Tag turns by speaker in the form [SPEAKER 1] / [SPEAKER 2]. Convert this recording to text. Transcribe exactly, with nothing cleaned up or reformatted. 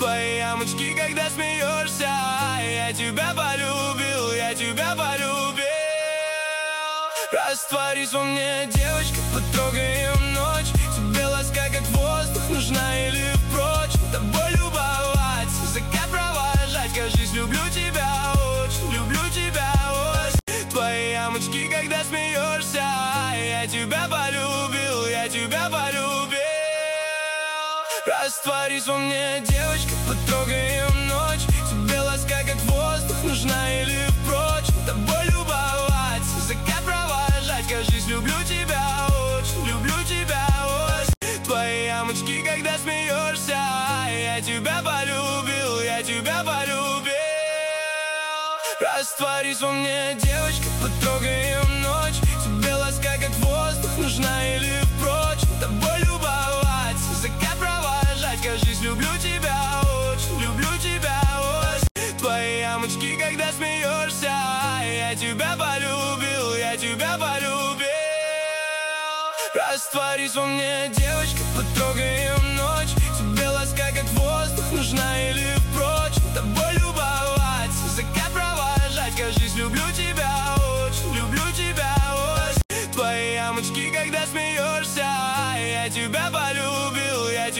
[SPEAKER 1] Твои ямочки, когда смеешься. Я тебя полюбил, я тебя полюбил. Растворись во мне, девочка, потрогаем ночь. Тебе ласка, как воздух, нужна или впрочь. Тобой любоваться, закат провожать. Кажись, люблю тебя очень, люблю тебя очень. Твои ямочки, когда смеешься. Я тебя полюбил, я тебя полюбил. Растворись во мне, девочка, потрогаем ночь. Тебе ласка, как воздух, нужна или впрочь. Тобой любоваться, закат провожать. Кажись, люблю тебя очень, люблю тебя очень. Твои ямочки, когда смеешься. Я тебя полюбил, я тебя полюбил. Растворись во мне, девочка, потрогаем ночь. Тебе ласка, как воздух, нужна или впрочь. Тобой любоваться, закат провожать. Кажись, люблю тебя очень, люблю тебя очень. Твои ямочки, когда смеешься. Я тебя полюбил, я тебя полюбил. Растворись во мне, девочка, потрогаем